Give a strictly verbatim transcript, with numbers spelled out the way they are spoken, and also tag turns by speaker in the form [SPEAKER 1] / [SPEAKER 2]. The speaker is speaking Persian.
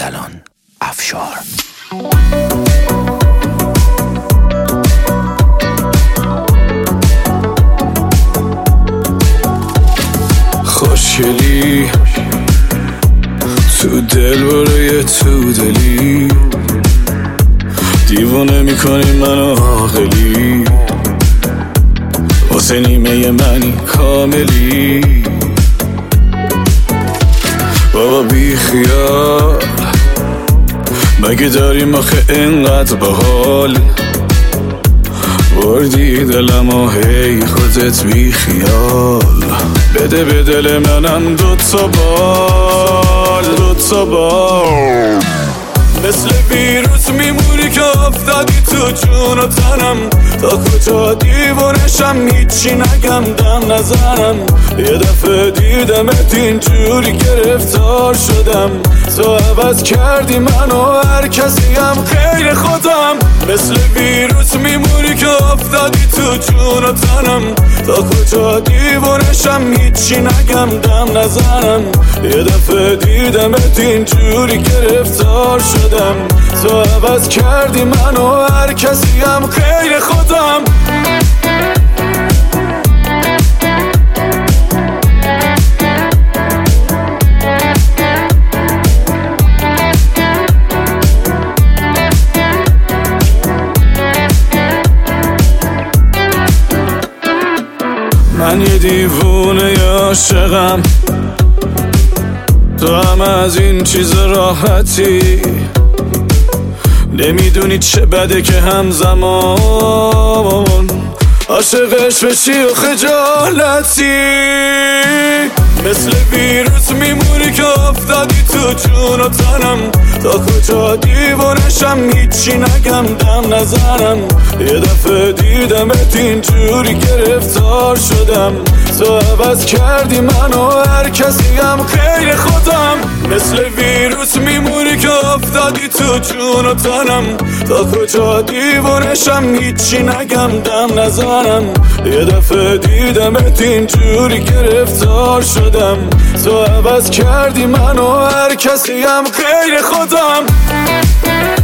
[SPEAKER 1] ارسلان افشار.
[SPEAKER 2] خوشگلی تو دل برای تو دلی، دیوانه میکنی منو عاقلی، واسه نیمه منی کاملی. بابا بی خیال، مگه داریم آخه اینقدر باحال؟ بردی دلم و هی خودت بی خیال. بده به دل منم دوتا بال، دوتا بال. مثل ویروس میمونی که افتادی تو جون و تنم، تا کجا دیوانشم هیچی نگم دم نزنم. یه دفعه دیدمت اینجوری گرفتار شدم، تو عوض کردی منو هر کسی هم غیر خودم. مثل ویروس میمونی که افتادی تو جون و تنم، تا کجا دیوانشم هیچی نگم دم نزنم. یه دفعه دیدمت اینجوری گرفتار شدم، تو عوض کردی منو هر کسی هم غیر خودم. من یه دیوونه عاشقم، تو هم از این چیز راحتی نمیدونی چه بده که همزمان عاشقش بشی و خجالتی. مثل ویروس میمونی که افتادی تو جون و تنم، تا کجا دیوانشم هیچی نگم دم نزنم. یه دفعه دیدمت اینجوری گرفتار شدم، تو عوض کردی منو هر کسی هم غیر خودم. مثل ویروس میمونی که افتادی تو جون و تنم، تا کجا دیوانشم هیچی نگم دم نزنم. یه دفعه دیدمت اینجوری گرفتار شدم، تو عوض کردی منو هر کسی هم غیر خودم.